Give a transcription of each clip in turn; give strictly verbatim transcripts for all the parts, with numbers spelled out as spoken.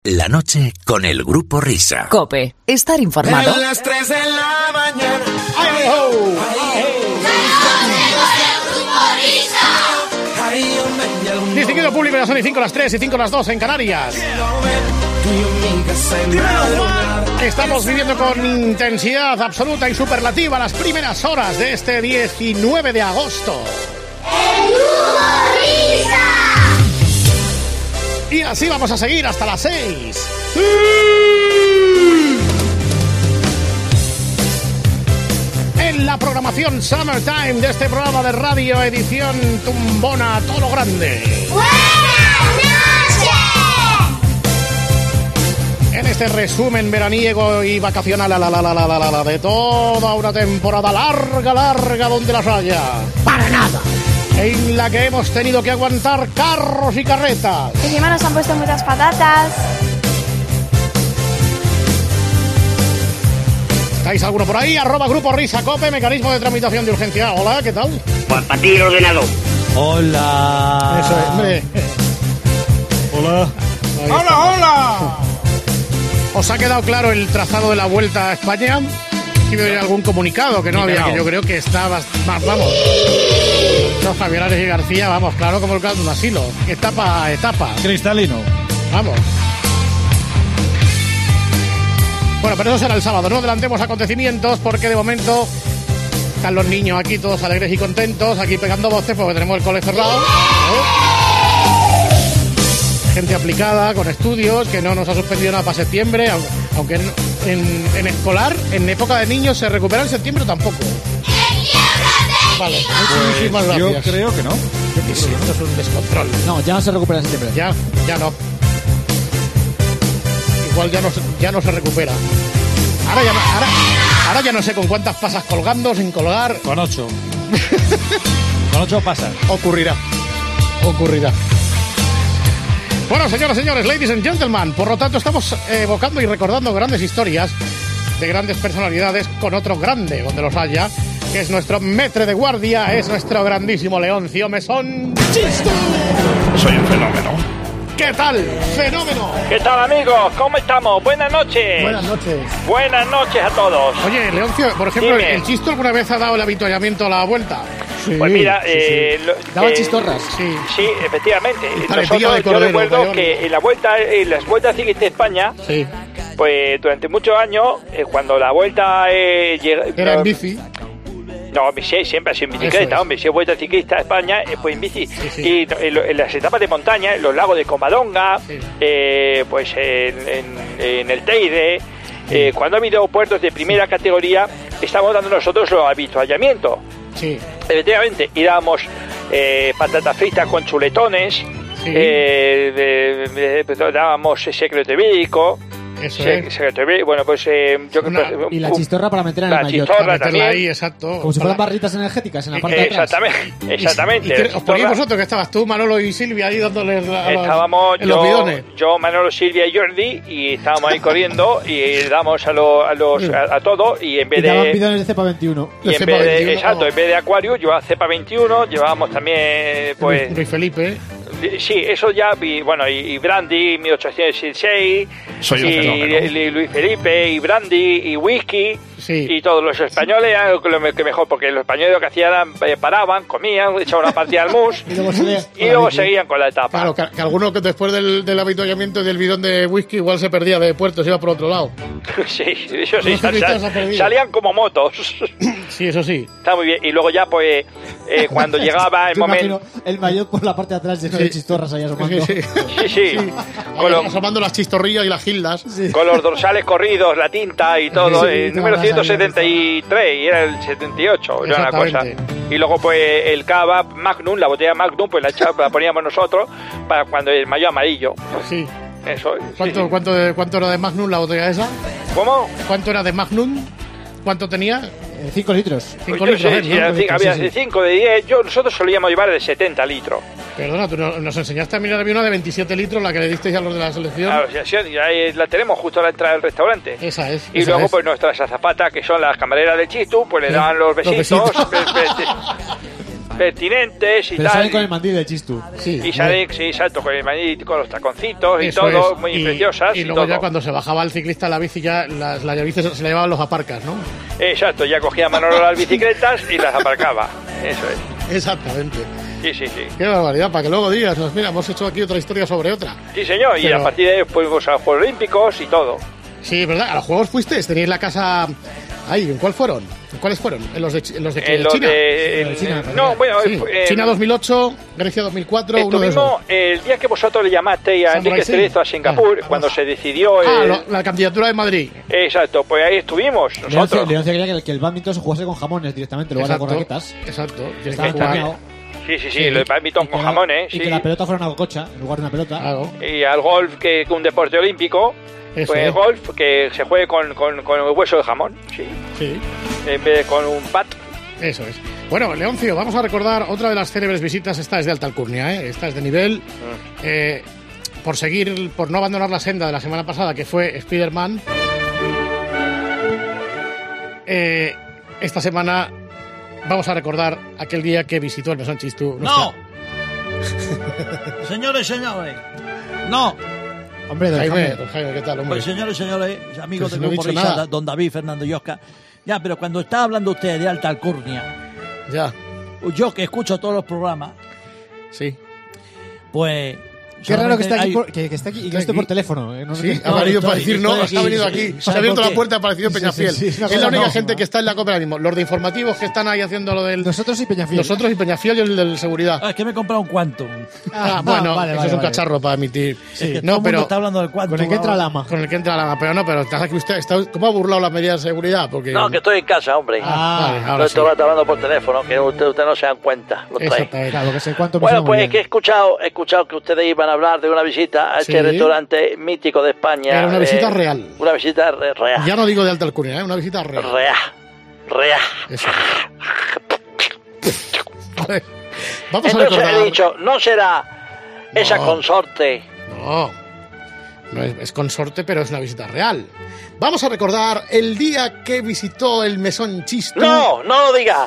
La noche con el Grupo Risa. COPE. Estar informado. A las tres de la mañana. ¡Ay, ho! Distinguido público, ya son y cinco las tres y cinco las dos en Canarias. Estamos viviendo con intensidad absoluta y superlativa las primeras horas de este diecinueve de agosto. ¡El Grupo Risa! Y así vamos a seguir hasta las seis. En la programación Summertime de este programa de radio, edición tumbona, todo lo grande. ¡Buenas noches! En este resumen veraniego y vacacional la, la, la, la, la, la, la, de toda una temporada larga, larga, donde las haya. Para nada. En la que hemos tenido que aguantar carros y carretas. Encima nos han puesto muchas patatas. ¿Estáis alguno por ahí? Arroba Grupo Risa Cope, mecanismo de tramitación de urgencia. Hola, ¿qué tal? Pues para ti el ordenador. Hola. Eso es, hombre. Hola. Ahí Hola, estamos. hola. ¿Os ha quedado claro el trazado de la Vuelta a España? ¿Sí veo algún comunicado que no había? Que yo creo que está más, vamos. No, Javier Ares y García, vamos, claro, como el caso de un asilo. Etapa a etapa. Cristalino. Vamos. Bueno, pero eso será el sábado. No adelantemos acontecimientos porque de momento están los niños aquí todos alegres y contentos, aquí pegando voces porque tenemos el cole cerrado. ¿Eh? Gente aplicada, con estudios, que no nos ha suspendido nada para septiembre, aunque en, en, en escolar, en época de niños, se recupera en septiembre tampoco. Vale, muchísimas Pues gracias. yo creo que no. Yo que sí, esto es un descontrol. No, ya no se recupera en septiembre. Ya, ya no. Igual ya no, se- ya no se recupera. Ahora ya, no- ahora, ahora ya no sé con cuántas pasas colgando, sin colgar. Con ocho. Con ocho pasas. Ocurrirá. Ocurrirá. Bueno, señoras y señores, ladies and gentlemen, por lo tanto estamos eh, evocando y recordando grandes historias de grandes personalidades con otro grande, donde los haya, que es nuestro maître de guardia, es nuestro grandísimo Leoncio Mesón. ¡Chisto! Soy un fenómeno. ¿Qué tal? ¡Fenómeno! ¿Qué tal, amigos? ¿Cómo estamos? Buenas noches. Buenas noches. Buenas noches a todos. Oye, Leoncio, por ejemplo, Dime. ¿el Chisto alguna vez ha dado el avituallamiento a la Vuelta? Sí, Pues mira, sí, eh, sí. lo- Daba eh, chistorras. Sí. Sí, efectivamente. El paletilla de Nosotros, yo cordero, recuerdo Bayón. que en la vuelta, en las vueltas ciclistas de España, Sí. pues durante muchos años, eh, cuando la vuelta eh, llega, Era en bici. No, sí, siempre ha sido en Eso bicicleta, es. hombre. Si he vuelta ciclista a España, eh, pues en bici. sí. Y en, lo- en las etapas de montaña, en los lagos de Comadonga, Sí. eh, pues en, en- en el Teide, eh, cuando ha habido puertos de primera categoría, estamos dando nosotros los habituallamientos. Sí. Efectivamente, íbamos eh, patatas fritas con chuletones, Sí. eh, de- de- de- dábamos secreto ibérico. Eso Se- es. secreto ibérico, bueno, pues eh, yo Una- creo que Y la un- chistorra para meter en la el maillot. chistorra Para meterla también. ahí, exacto. Como si fueran Para- barritas energéticas en la parte de atrás. Exactamente, exactamente. ¿Y qué- la os ponéis chistorra. vosotros que estabas tú, Manolo y Silvia ahí dándoles la- a los- Estábamos en los yo, bidones? yo, Manolo, Silvia y Jordi, y estábamos ahí corriendo y damos a, lo- a los a, a todos, y en Y vez daban de bidones de cepa veintiuno. y en cepa vez de, veintiuno, exacto, oh. en vez de acuario llevaba cepa veintiuno, llevábamos también pues Luis Felipe. sí, eso ya, y, bueno, y, y Brandy, mil ochocientos dieciséis, Soy un y, fenómeno. y Luis Felipe, y Brandy, y whisky, Sí. y todos los españoles, eran lo que, lo que mejor, porque los españoles lo que hacían era, eh, paraban, comían, echaban una partida al mus, Y luego salía- y luego seguían con la etapa. Claro, que, que alguno que después del, del habituallamiento del bidón de whisky igual se perdía de puerto, se iba por otro lado. Sí, eso sí, Los sal- ciclistas se han perdido. salían como motos. Sí, eso sí. Está muy bien. Y luego ya, pues, eh, cuando llegaba el Yo momento... imagino el maillot por la parte de atrás lleno de chistorras ahí asomando. Sí, sí. Sí, sí. Con, Ahí los, asomando las chistorrillas y las gildas. con los dorsales corridos, la tinta y todo. Sí, el no, número no ciento sabía setenta y tres y era el setenta y ocho. Era una cosa. Exactamente. Y luego, pues, el cava Magnum, la botella Magnum, pues la, echa- la poníamos nosotros para cuando el mayo amarillo. Sí. Eso. sí, ¿Cuánto, sí. cuánto, de- ¿Cuánto era de Magnum la botella esa? ¿Cómo? ¿Cuánto era de Magnum? ¿Cuánto tenía? Eh, cinco litros. Cinco Pues yo litros, sé, ¿eh? si ¿no? era cinco, había sí, de sí. cinco, de diez. Yo, nosotros solíamos llevar de setenta litros. Perdona, tú no- nos enseñaste a mirar, había una de veintisiete litros, la que le disteis a los de la selección. Claro, sí, sí, y ahí la tenemos justo a la entrada del restaurante. Esa es. Y esa luego, es. pues nuestras azafatas, que son las camareras del Chistu, pues le Sí, daban los los besitos. besitos. Pues, pues, pertinentes y Pero tal. salen con el mandil del Chistu. Sí. Y salen, sí, exacto, con el manito, con los taconcitos y Eso todo, es. muy y, preciosas. Y Y, luego todo. ya cuando se bajaba el ciclista a la bici, ya las, las bicis se le llevaban los aparcas, ¿no? Exacto, ya cogía Manolo las bicicletas y las aparcaba. Eso es. Exactamente. Sí, sí, sí. Qué barbaridad, para que luego digas, pues mira, hemos hecho aquí otra historia sobre otra. Sí, señor, y Pero- a partir de ahí fuimos a los Juegos Olímpicos y todo. Sí, ¿verdad? ¿A los juegos fuisteis? ¿Tenéis la casa ahí? ¿En cuál fueron? ¿En cuáles fueron? ¿En los de, Chi- en los de, En los China? de... en- de China, en- no, bueno, Sí. eh, China dos mil ocho, Grecia dos mil cuatro, uno de esos. estuvimos el día que vosotros le llamasteis a Samurai Enrique Singh. Cerezo a Singapur, Ah, cuando vamos. se decidió... Ah, el- lo- la candidatura de Madrid. Exacto, pues ahí estuvimos Leoncio, nosotros. Leoncio quería que el, que el badminton se jugase con jamones directamente en lugar de con raquetas. Exacto. Tienes Estaba que jugar. planeado. Sí, sí, sí, lo de badminton Y con que la- jamones, Y sí. que la pelota fuera una cocha en lugar de una pelota. Claro. Y al golf, que es un deporte olímpico, Eso pues es. golf, que se juegue con, con, con el hueso de jamón, sí, Sí, en vez de con un pat. eso es. Bueno, Leoncio, vamos a recordar otra de las célebres visitas. Esta es de alta alcurnia, ¿eh? Esta es de nivel. Mm. Eh, por seguir, por no abandonar la senda de la semana pasada, que fue Spider-Man. Eh, esta semana vamos a recordar aquel día que visitó el Mesón Chistu. ¡No! Señores, señores. No. Hombre, don Jaime, Jaime. don Jaime, ¿qué tal, hombre? Pues señores, señores, amigos Pues si del no he grupo dicho Risa, nada. don David, Fernando y Oscar. Ya, pero cuando está hablando usted de alta alcurnia, Ya, yo que escucho todos los programas, sí. pues... Qué raro que solamente esté aquí, hay- por, que, que esté aquí y que no esté aquí. por teléfono. eh, no sé Sí, qué- ha venido estoy- para decir no, estoy aquí, ha venido sí. aquí. Se ha ¿Sabe abierto por la qué? puerta, ha aparecido Sí, sí, Peñafiel. sí, sí, una es la cosa única no, gente no. que está en la COPE ahora mismo. Los de informativos que están ahí haciendo lo del... Nosotros y Peñafiel. Nosotros y Peñafiel y el del seguridad. Ah, es que me he comprado un Quantum. Ah, Ah, bueno, vale, eso vale, es un vale. cacharro para emitir. Es que todo no, el mundo pero está hablando del Quantum. Con el que entra ahora. lama. con el que entra la... Pero no, pero está que usted está... ¿Cómo ha burlado las medidas de seguridad? Porque... No, que estoy en casa, hombre. Ah, vale, no ahora sí. estoy hablando por teléfono, que usted, usted no se dan cuenta. Lo trae. Exactamente. Claro, que sé cuánto me Bueno, suena muy pues bien. que he escuchado, he escuchado que ustedes iban a hablar de una visita a Sí. este restaurante mítico de España. Era una visita eh, real. Una visita re- real. Ya no digo de alta alcurnia, ¿eh? Una visita real. Real. Real. Eso. Vale. Vamos a Entonces recordar... he dicho, no será esa No. consorte. No, no es, es consorte, pero es una visita real. Vamos a recordar el día que visitó el Mesón Chistu. No, no lo diga.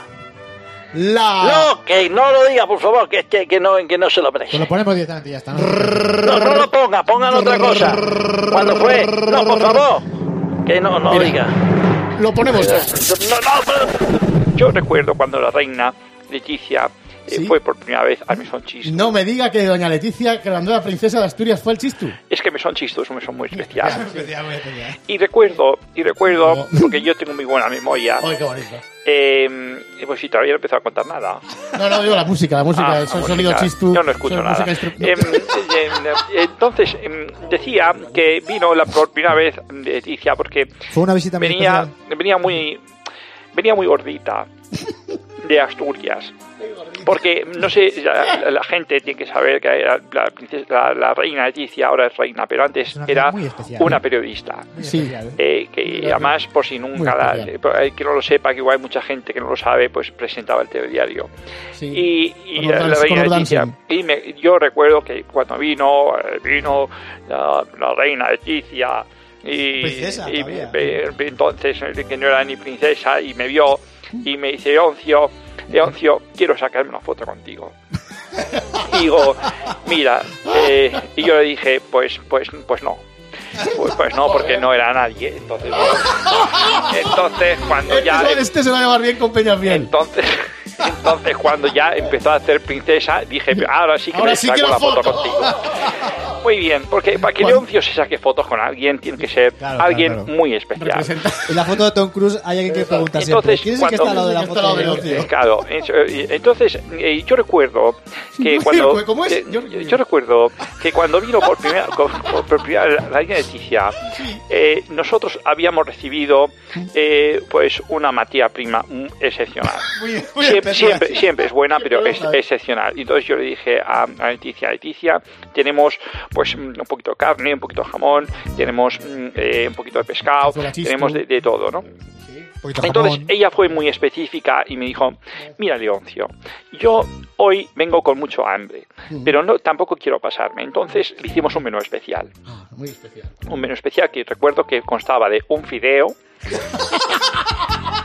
La... No, que no lo diga, por favor, que, que, que, no, que no se lo Pues merece. lo ponemos directamente y ya está. ¿no? No, no lo ponga, pongan otra cosa. ¿Cuándo fue? No, por favor. Que no, no lo Mira. diga. Lo ponemos ya. No, no, pero... Yo recuerdo cuando la reina Leticia eh, ¿Sí? fue por primera vez al Mesón Chistu. No me diga que doña Leticia, que la nueva princesa de Asturias, fue el Chistu. Es que Mesón Chistu es un mesón muy especial. Especial, muy especial. Y recuerdo, y recuerdo, No. porque yo tengo muy buena memoria, Ay, qué bonito. eh, pues si todavía no he empezado a contar nada. No, no, digo la música, la música, Ah, el la son- música. sonido Chistu. Yo no escucho son nada. música instru- Em, em, entonces, em, decía que vino la por primera vez Leticia porque Fue una visita muy venía, especial. venía muy venía muy gordita de Asturias. Porque, no sé, la, la gente tiene que saber que la, la, princesa, la, la reina Leticia ahora es reina, pero antes Es una era muy especial, una ¿eh? periodista. Muy Sí. especial. Eh, que además, por si nunca, la, especial. eh, que no lo sepa, que igual hay mucha gente que no lo sabe, pues presentaba el telediario. Sí. Y, y Con la, los la dans- reina con los Leticia. dancing. Y me- yo recuerdo que cuando vino, eh, vino la, la reina Leticia. Y, Princesa, y todavía. eh, entonces, eh, que no era ni princesa, y me vio y me dice, Leoncio, Leoncio, quiero sacarme una foto contigo. Y digo, mira, eh, y yo le dije, pues, pues, pues no. Pues, pues no, porque no era nadie. Entonces, entonces cuando ya... Este, este se va a llevar bien con Peñafiel. Entonces, entonces cuando ya empezó a hacer princesa, dije, ahora sí que Ahora me sí saco quiero la foto, foto. contigo. Muy bien, porque para que Cuando- Leoncio se saque fotos con alguien, tiene que ser Claro, alguien claro, claro. muy especial. Representa... En la foto de Tom Cruise hay alguien que pregunta siempre. Entonces, ¿Quién es el que cuando- está al lado de la ¿Quién es el que foto está de al lado de Leoncio? Claro, es- entonces eh, yo recuerdo que cuando ¿Cómo es? que- Yo- yo, yo recuerdo que cuando vino por primera por, por primera la reina Leticia, eh, nosotros habíamos recibido eh, pues una materia prima mm, excepcional. Muy, muy Siempre, especial. siempre, siempre es buena, pero Siempre es lo sabe. excepcional. Y entonces yo le dije a, a Leticia, Leticia, tenemos pues un poquito de carne, un poquito de jamón, tenemos mm, eh, un poquito de pescado, Cazuela chistu. tenemos de, de todo, ¿no? Un poquito de Entonces jamón. ella fue muy específica y me dijo, mira Leoncio, yo hoy vengo con mucho hambre, pero no tampoco quiero pasarme. Entonces le hicimos un menú especial. Ah, muy especial. Un menú especial que recuerdo que constaba de un fideo,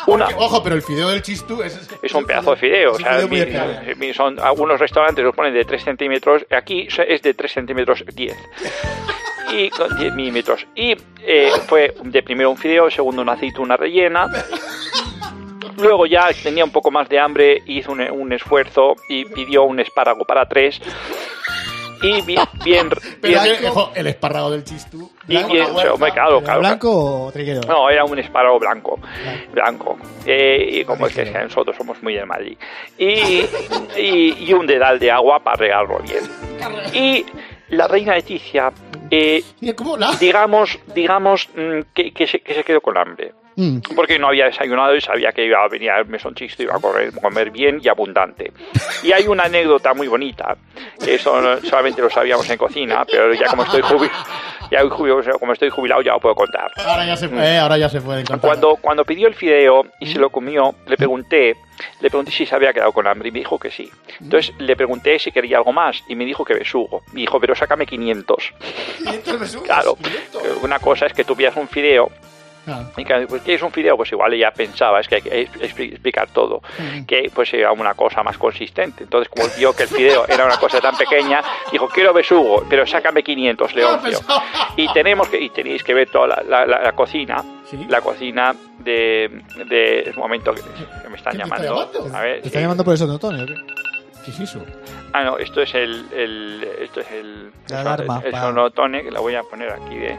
Una, Porque, ojo, pero el fideo del chistú es... es un pedazo de fideo. O es un sea, fideo muy mi- especial. mi- son algunos restaurantes los ponen de tres centímetros. Aquí es de tres centímetros diez. Y con diez milímetros. Y eh, fue de primero un fideo, segundo una aceituna rellena. Luego ya tenía un poco más de hambre, hizo un, un esfuerzo y pidió un espárrago para tres. Y bien, bien, Pero bien- el, ojo, el espárrago del chistú... y bien, o sea, hombre, claro, claro, ¿Blanco o triguero? No, era un espárrago blanco, blanco. Eh, y como es que nosotros somos muy de Madrid. Y, y, y un dedal de agua para regarlo bien. Y la reina Leticia, eh, ¿Cómo la...? digamos, digamos mm, que, que, se, que se quedó con hambre. Mm. Porque no había desayunado y sabía que iba a venir al mesón chisto, iba a correr, comer bien y abundante. Y hay una anécdota muy bonita, que eso no- solamente lo sabíamos en cocina, pero ya como estoy jubilado, ya jubilado, como estoy jubilado ya lo puedo contar. Ahora ya se puede, ahora ya se puede contar. Cuando, cuando pidió el fideo y se lo comió, le pregunté, le pregunté si se había quedado con hambre y me dijo que sí. Entonces le pregunté si quería algo más y me dijo que besugo. Me dijo, pero sácame quinientos. ¿quinientos besugos? Claro, una cosa es que tuvieras un fideo. Ah. Y claro, pues, ¿qué es un fideo? Pues igual ella pensaba, es que hay que expli- explicar todo, que pues era una cosa más consistente. Entonces, como vio que el fideo era una cosa tan pequeña, dijo, quiero besugo, pero sácame quinientos, Leoncio. Y tenemos que, y tenéis que ver toda la, la, la, la cocina, ¿Sí? la cocina de, de un momento que, que me están ¿Quién te está llamando. llamando? A ver, ¿Te están sí. llamando por eso, Antonio? ¿o qué? ¿Qué es eso? Ah, no, esto es el, el esto es el, La el, alarma, el pa. sonotone, que la voy a poner aquí de...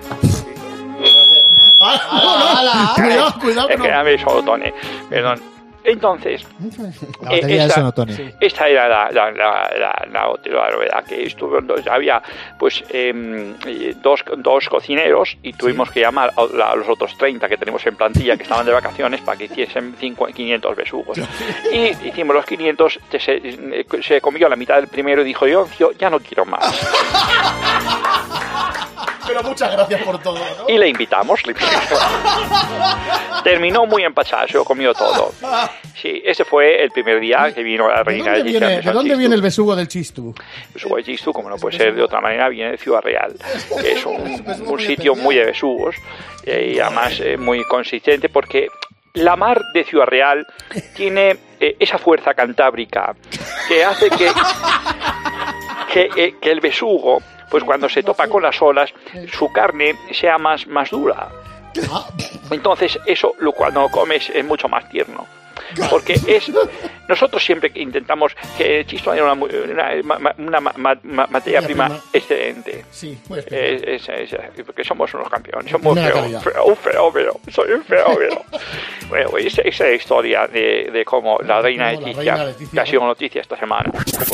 ¡Ah, no, no! Cuidado, cuidado, que Es que no. era el sonotone, perdón. Entonces, La batería del esta- sonotone. esta era la, la, la, la, la otra novedad que estuvo. Entonces, había pues em, eh, dos, dos cocineros y tuvimos que llamar a, la- a los otros treinta que tenemos en plantilla que estaban de vacaciones para que hiciesen cinco- quinientos besugos. Y hicimos los quinientos, se, se, se comió la mitad del primero y dijo, yo, yo ya no quiero más. Pero muchas gracias por todo, ¿no? Y le invitamos. Le invitamos. Terminó muy empachado, se lo comió todo. Sí, ese fue el primer día que vino la ¿De reina dónde, Leticia viene, al ¿De mesón dónde Chistu. viene el besugo del chistú? Besugo de Chistu, como no puede ser de otra manera, viene de Ciudad Real, que es un, un sitio muy de besugos eh, y además eh, muy consistente porque la mar de Ciudad Real tiene eh, esa fuerza cantábrica que hace que, que, eh, que el besugo, pues cuando se topa con las olas, su carne sea más, más dura. Entonces eso lo, cuando lo comes es mucho más tierno. Porque es nosotros siempre que intentamos que el chisto haya una, una, una, una ma, ma, materia prima, prima excelente. Sí, muy es, es, es, porque somos unos campeones, somos Mira feo, feo, un fenómeno, soy un fenómeno. Bueno, pues esa, esa historia de, de cómo la reina no, Leticia, la reina Leticia, que ha sido noticia esta semana.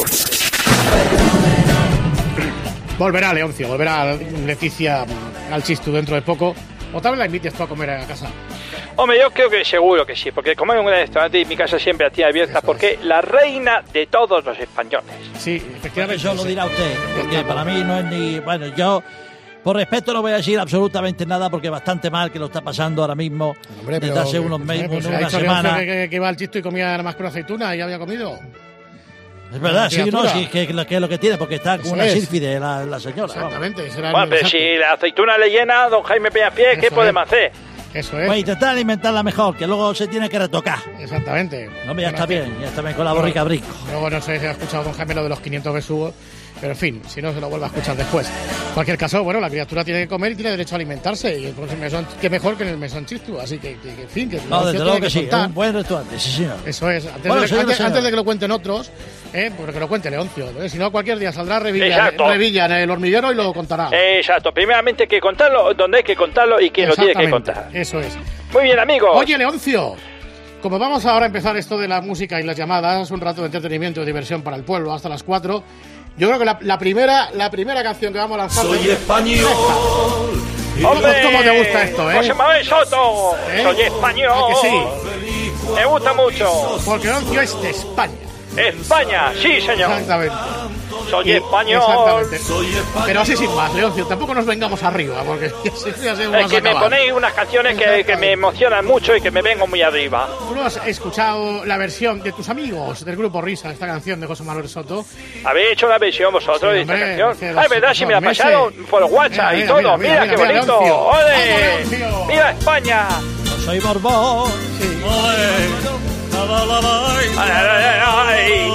Volverá Leoncio, volverá Leticia al Chistu dentro de poco. O tal vez la invites tú a comer a casa. Hombre, yo creo que seguro que sí, porque comer en un restaurante y mi casa siempre la tiene abierta, porque la reina de todos los españoles. Sí, efectivamente. Eso lo dirá usted, porque para mí no es ni... Bueno, yo por respeto no voy a decir absolutamente nada, porque bastante mal que lo está pasando ahora mismo, Hombre, desde pero- hace unos Eh, meses, pues ha una dicho semana. Leoncio que, que, que iba al Chistu y comía nada más que una aceituna y ya había comido. Es verdad, sí, no, criatura. sí, que, que, que es lo que tiene, porque está con Eso una es. sílfide la, la señora. vamos. Exactamente. Será Bueno, pero exacto. si la aceituna le llena, don Jaime Peñafiel, ¿qué Eso podemos es. hacer? Eso es. Pues intentar alimentarla mejor, que luego se tiene que retocar. Exactamente. No, ya Bueno, está es que- bien, ya está bien con la borrica brinco. Luego no sé si ha escuchado don Jaime lo de los quinientos besugos, pero en fin, si no se lo vuelve a escuchar después. En cualquier caso, bueno, la criatura tiene que comer y tiene derecho a alimentarse, y pues, el mesón, que mejor que en el mesón Chistu, así que, que, que, en fin, que No, Leoncio desde tiene luego que sí, es contar. un buen restaurante, sí señor. Eso es, antes, Bueno, de, señor, antes, señor. antes de que lo cuenten otros, eh, porque lo cuente Leoncio, ¿eh? Si no cualquier día saldrá Revilla, Exacto. Revilla en el hormiguero y lo contará. Exacto, primeramente hay que contarlo, donde hay que contarlo y quién lo tiene que Exactamente, contar. Eso es. Muy bien, amigos. Oye, Leoncio, como vamos ahora a empezar esto de la música y las llamadas, un rato de entretenimiento y diversión para el pueblo hasta las cuatro, yo creo que la, la primera la primera canción que vamos a lanzar... Soy español. ¡Hombre! ¿Cómo te gusta esto, eh? José Manuel Soto, ¿Eh? soy español. ¿A que sí? Me gusta mucho. Porque Leoncio es de España. España, sí, señor. Exactamente. Soy Y- español. Exactamente. Pero así sin más, Leoncio, tampoco nos vengamos arriba, porque ya sé, ya sé cómo Es vas que a me acabar. ponéis unas canciones que, que me emocionan mucho y que me vengo muy arriba. ¿Tú no has escuchado la versión de tus amigos del grupo Risa, esta canción de José Manuel Soto? ¿Habéis hecho la versión vosotros Sí, de esta hombre, canción? hace Ah, dos- es verdad, si me la dos meses. pasaron por WhatsApp Mira, y mira, todo. mira, Mira, mira, qué mira, bonito. Leoncio. ¡Ole! Vamos, Leoncio. ¡Viva España! soy Borbón. Sí. La, la, la, la, Ay, ay, ay, ay.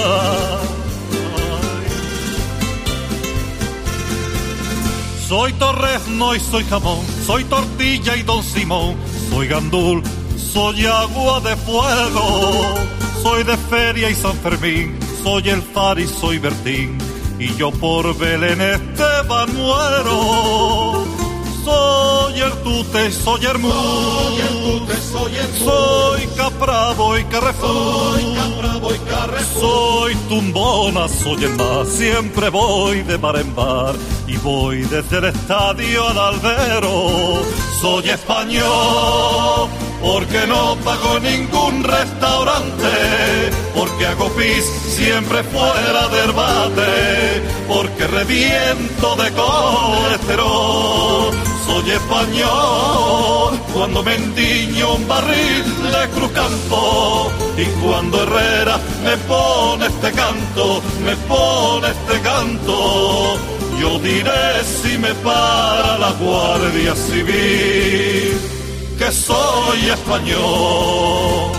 Soy torrezno y soy jamón, soy tortilla y don Simón, soy gandul, soy agua de fuego, soy de feria y San Fermín, soy el Far y soy Bertín, y yo por Belén Esteban muero. Soy el Tute, soy el Mu, soy el Tute, soy el Mu, soy Capravo y Carrefour, soy Capravo y Carrefour, soy Tumbona, soy el más, siempre voy de bar en bar y voy desde el estadio al albero. Soy español porque no pago ningún restaurante, porque hago pis siempre fuera del bate, porque reviento de colesterol. Soy español cuando me endiño un barril de Cruzcampo, y cuando Herrera me pone este canto, me pone este canto, yo diré si me para la Guardia Civil que soy español.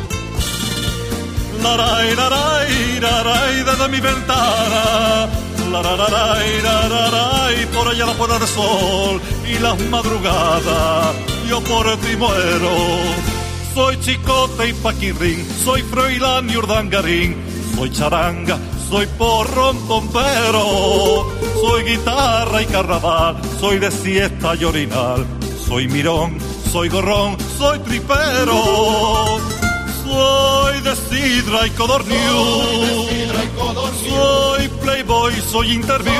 Laray, laray, laray, desde mi ventana, laray, laray, por allá la puerta de sol y las madrugadas, yo por ti muero. Soy Chicote y Paquirrín, soy Froilán y Urdangarín, soy charanga, soy porrón tompero, soy guitarra y carnaval, soy de siesta y orinal, soy mirón, soy gorrón, soy tripero, soy de sidra y codorniu, soy playboy, soy interview,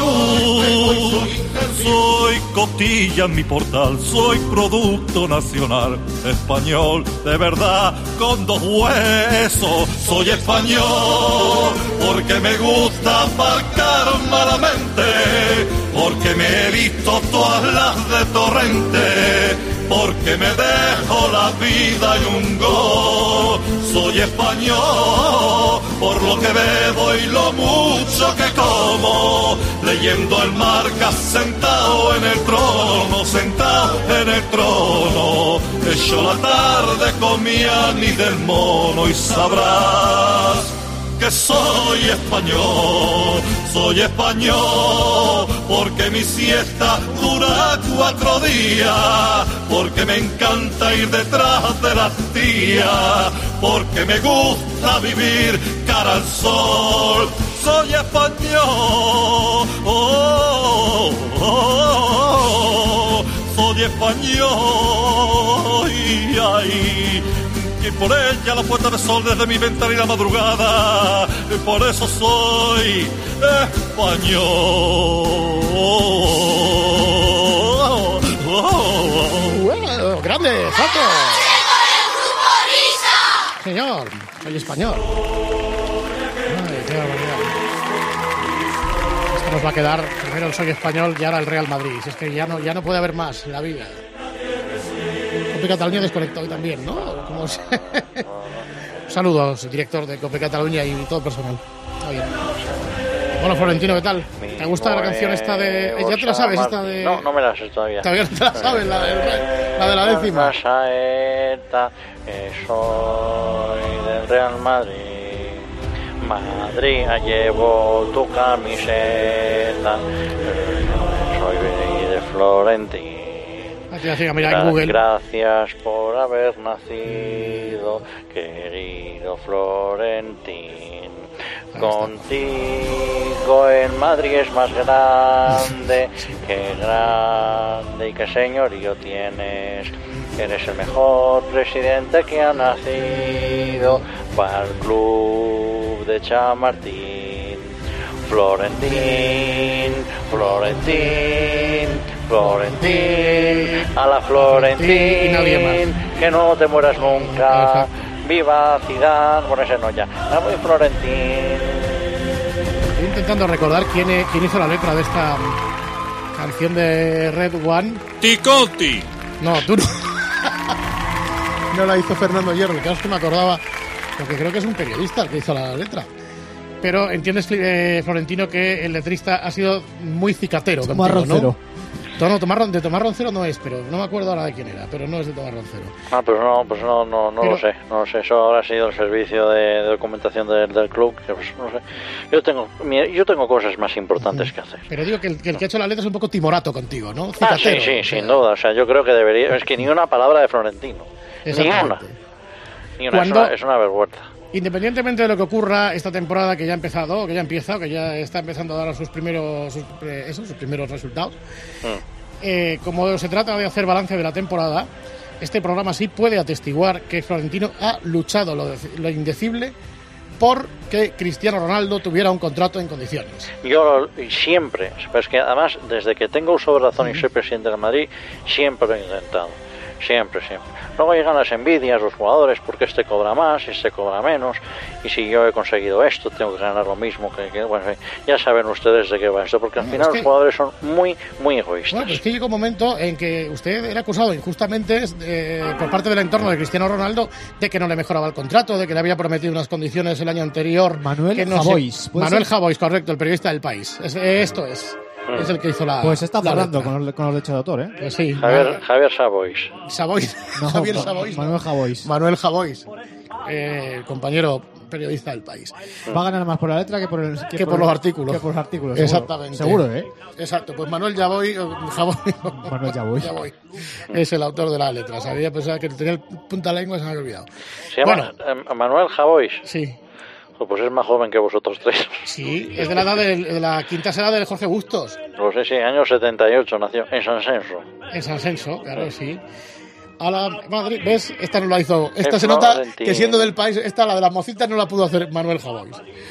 soy cotilla en mi portal, soy producto nacional, español de verdad con dos huesos. Soy español porque me gusta aparcar malamente, porque me he visto todas las de Torrente, porque me dejo la vida y un gol. Soy español por lo que bebo y lo mucho que como, leyendo el Marca sentado en el trono, sentado en el trono, hecho la tarde con mi Ani del mono, y sabrás que soy español, soy español, porque mi siesta dura cuatro días, porque me encanta ir detrás de las tías, porque me gusta vivir cara al sol. Soy español, oh, oh, oh, soy español, y ay, y por ella la puerta de sol desde mi ventana y la madrugada, y por eso soy español. Bueno, grande, Sato. Señor, soy español. Ay, qué barbaridad. Esto nos va a quedar primero el soy español y ahora el Real Madrid. Si es que ya no, ya no puede haber más en la vida. Cope Cataluña desconectó hoy también, ¿no? Como se... Saludos, director de Cope Cataluña y todo el personal. Está bien. Bueno, Florentino, ¿qué tal? ¿Te gusta la canción esta de...? ¿Ya te la sabes esta de...? No, no me la sé todavía. ¿Todavía no te la sabes? La de, la, de la décima. Saeta, que soy del Real Madrid. Madrid, llevo tu camiseta. Soy de Florentín. Gracias, mira, en Google. Gracias por haber nacido, querido Florentín. Contigo el Madrid es más grande, qué grande y qué señorío tienes. Eres el mejor presidente que ha nacido para el club de Chamartín. Florentín, Florentín, Florentín, a la Florentín, y nadie más. Que no te mueras nunca. Viva Zidane, bueno, ese no ya. La muy Florentín. Estoy intentando recordar quién, quién hizo la letra de esta canción de Red One. Ticonti. No, tú no. No la hizo Fernando Hierro, que es que me acordaba, porque creo que es un periodista el que hizo la letra. Pero entiendes, eh, Florentino, que el letrista ha sido muy cicatero contigo, ¿no? No, Tomás, Ron- de Tomás Roncero no es, pero no me acuerdo ahora de quién era, pero no es de Tomás Roncero. Ah, pues no, pues no, no, no Pero- lo sé, no lo sé. Eso habrá sido el servicio de, de documentación del, del club, que pues no sé. Yo tengo, mira, yo tengo cosas más importantes que hacer. Pero digo que el, que el que ha hecho la letra es un poco timorato contigo, ¿no? Ah, sí, Cicatero. sí, sin duda. O sea, yo creo que debería. Es que ni una palabra de Florentino. Ni una. Exactamente. Ni una. Es Cuando- una, es una vergüenza. Independientemente de lo que ocurra esta temporada que ya ha empezado, que ya ha empezado, que ya está empezando a dar sus primeros, sus, eh, eso, sus primeros resultados, Mm. eh, como se trata de hacer balance de la temporada, este programa sí puede atestiguar que Florentino ha luchado lo, de- lo indecible por que Cristiano Ronaldo tuviera un contrato en condiciones. Yo lo- y siempre, pero es que además, desde que tengo uso de razón y soy presidente del Madrid, siempre lo he intentado. Siempre, siempre. Luego llegan las envidias, los jugadores, porque este cobra más, este cobra menos, y si yo he conseguido esto, tengo que ganar lo mismo que... que bueno, ya saben ustedes de qué va esto, porque al No, final es que- los jugadores son muy, muy egoístas. Bueno, pues es que llegó un momento en que usted era acusado injustamente eh, por parte del entorno de Cristiano Ronaldo de que no le mejoraba el contrato, de que le había prometido unas condiciones el año anterior. Manuel que no Javois, sé- ¿puede Manuel ser? Javois, correcto, el periodista del País. Es- eh, esto es. Mm. Es el que hizo la. Pues está la cerrando letra. con los, con los derechos de autor, ¿eh? Pues sí. Javier, Javier Savois. Savois. No, Javier Ma- Savois. no. Manuel Javois. Manuel Javois. Eh, compañero periodista del País. Va a ganar más por la letra que por, el, Que por los artículos. Que por los artículos, seguro. Exactamente. Seguro, ¿eh? Exacto, pues Manuel Javois, eh, Javois, Manuel Javois. Javois es el autor de la letra. Sabía, pensaba que tenía el punta lengua y se me había olvidado. Se llama eh, Manuel Javois. Sí. Pues es más joven que vosotros tres. Sí, es de la edad de, de la quinta edad de Jorge Bustos, No sé si año setenta y ocho nació en San Censo. en San Censo, claro, sí. A la madre, ¿ves? Esta no la hizo. Esta Es se nota Florentino. que siendo del País, esta, la de las mocitas, no la pudo hacer Manuel Javois.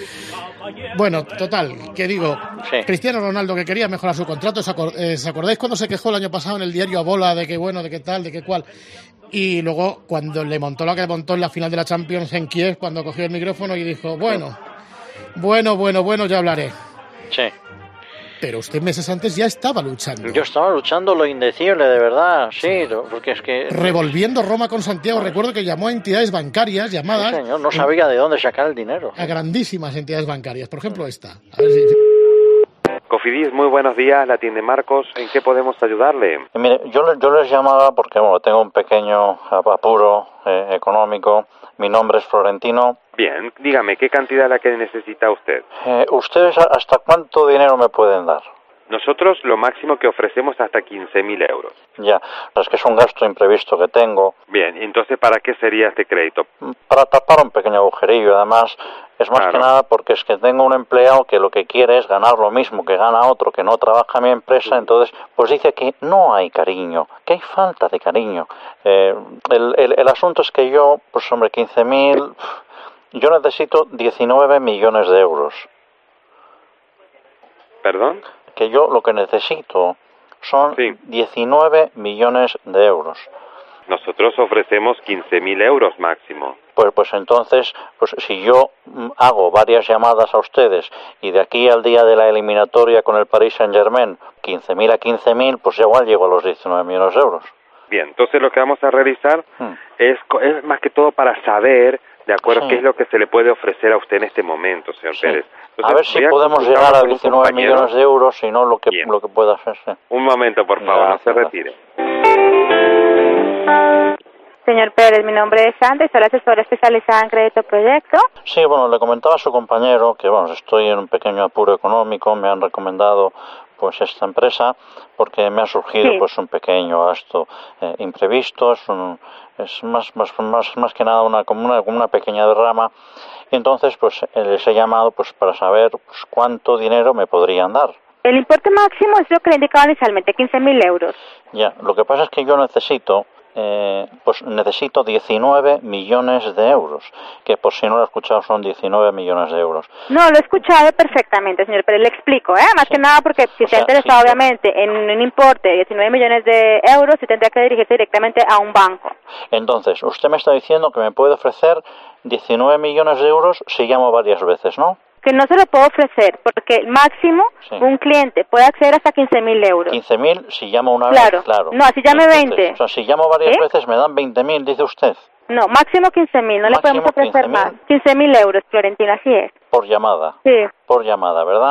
Bueno, total, que digo, Sí. Cristiano Ronaldo que quería mejorar su contrato, ¿os acor- eh, ¿os acordáis cuando se quejó el año pasado en el diario A Bola de que bueno, de que tal, de que cual? Y luego cuando le montó lo que montó en la final de la Champions en Kiev, cuando cogió el micrófono y dijo, bueno, bueno, bueno, bueno, ya hablaré. Sí. Pero usted meses antes ya estaba luchando. Yo estaba luchando lo indecible, de verdad, sí, lo- porque es que... Revolviendo Roma con Santiago. Recuerdo que llamó a entidades bancarias Sí, llamadas señor, no sabía de dónde sacar el dinero. a grandísimas entidades bancarias. Por ejemplo, esta. A ver si... Cofidis, muy buenos días, la atiende Marcos, ¿en qué podemos ayudarle? Y mire, yo, le- yo les llamaba porque bueno, tengo un pequeño apuro eh, económico, mi nombre es Florentino. Bien, dígame, ¿qué cantidad es la que necesita usted? Eh, ¿Ustedes a- hasta cuánto dinero me pueden dar? Nosotros lo máximo que ofrecemos hasta quince mil euros. Ya, es que es un gasto imprevisto que tengo. Bien, entonces ¿para qué sería este crédito? Para tapar un pequeño agujerillo, además, es más Claro. que nada porque es que tengo un empleado que lo que quiere es ganar lo mismo que gana otro que no trabaja en mi empresa, entonces pues dice que no hay cariño, que hay falta de cariño. Eh, el, el, el asunto es que yo, pues hombre, quince mil, yo necesito diecinueve millones de euros. ¿Perdón? Que yo lo que necesito son diecinueve millones de euros. Nosotros ofrecemos quince mil euros máximo. Pues, pues entonces, pues si yo mm, hago varias llamadas a ustedes y de aquí al día de la eliminatoria con el Paris Saint-Germain, quince mil a quince mil, pues igual llego a los diecinueve millones de euros. Bien, entonces lo que vamos a revisar es, co- es más que todo para saber, de acuerdo, Sí. qué es lo que se le puede ofrecer a usted en este momento, señor Pérez. A ver si voy a podemos consultarlo llegar a con un diecinueve compañero. millones de euros, si no lo que, lo que pueda hacerse. Un momento, por favor, no se Gracias. retire. Señor Pérez, mi nombre es Sandra y soy la asesora especializada en crédito proyecto. Sí, bueno, le comentaba a su compañero que, bueno, estoy en un pequeño apuro económico, me han recomendado pues esta empresa porque me ha surgido Sí. pues un pequeño gasto eh, imprevisto, es, un, es más, más, más, más que nada una, como una, como una pequeña derrama, y entonces pues eh, les he llamado pues para saber pues, cuánto dinero me podrían dar. El importe máximo es lo que le indicaba inicialmente, quince mil euros. Ya, lo que pasa es que yo necesito, eh, pues necesito diecinueve millones de euros, que por si no lo he escuchado son diecinueve millones de euros. No, lo he escuchado perfectamente, señor Pérez, le explico, ¿eh? Más que nada porque si se ha sea, interesado sí. obviamente en un importe de diecinueve millones de euros, sí tendría que dirigirse directamente a un banco. Entonces, usted me está diciendo que me puede ofrecer diecinueve millones de euros si llamo varias veces, ¿no? Que no se lo puedo ofrecer porque el máximo Sí. un cliente puede acceder hasta quince mil euros. quince mil si llamo una Claro. vez, claro. No, si llame Entonces, veinte. O sea, si llamo varias ¿Eh? veces me dan veinte mil, dice usted, No, máximo quince mil, no le podemos Máximo ofrecer quince mil. más. quince mil euros, Florentina, así es. por llamada. Sí. Por llamada, ¿verdad?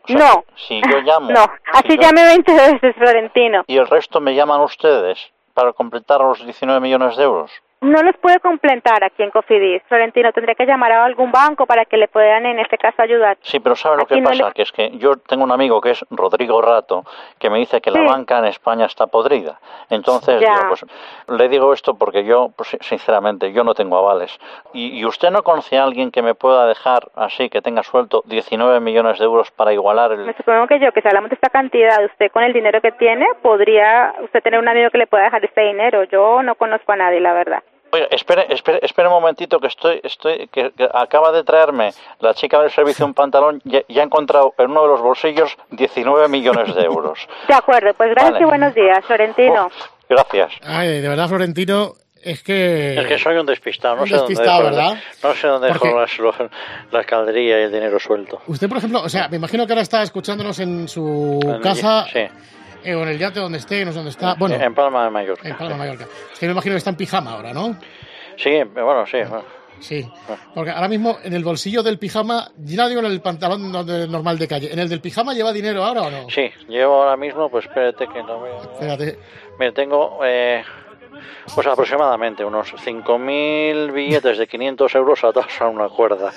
O sea, No. Si yo llamo... No, así si yo- llame veinte veces, Florentino. ¿Y el resto me llaman ustedes para completar los diecinueve millones de euros? No los puede completar aquí en Cofidis. Florentino, tendría que llamar a algún banco para que le puedan, en este caso, ayudar. Sí, pero ¿sabe lo Aquí que no pasa? le- Que es que yo tengo un amigo que es Rodrigo Rato, que me dice que la Sí. banca en España está podrida. Entonces, Ya. yo, pues, le digo esto porque yo, pues, sinceramente, yo no tengo avales. ¿Y, y usted no conoce a alguien que me pueda dejar así, que tenga suelto diecinueve millones de euros para igualar el... Me supongo que yo, que si hablamos de esta cantidad, usted con el dinero que tiene, podría usted tener un amigo que le pueda dejar este dinero. Yo no conozco a nadie, la verdad. Oiga, espere, espere, espere un momentito que estoy, estoy, que, que acaba de traerme la chica del servicio un pantalón y, y ha encontrado en uno de los bolsillos diecinueve millones de euros. De acuerdo, pues gracias Vale. y buenos días, Florentino. Gracias. Ay, de verdad, Florentino, es que... Es que soy un despistado, no Un sé dónde despistado, dejo, ¿verdad? No sé dónde Porque- dejo las, los- las calderillas y el dinero suelto. Usted, por ejemplo, o sea, me imagino que ahora está escuchándonos en su En- casa, Sí, eh, o en el yate donde esté, no sé dónde está. Bueno, en Palma de Mallorca. en Palma de Mallorca. Es que me imagino que está en pijama ahora, ¿no? Sí, bueno, sí. bueno. Sí. Porque ahora mismo en el bolsillo del pijama, ya no digo en el pantalón no- de- normal de calle, ¿en el del pijama lleva dinero ahora o no? Sí, llevo ahora mismo, pues espérate que no veo. Espérate. Mira, tengo, eh, pues aproximadamente unos cinco mil billetes de quinientos euros atados a una cuerda.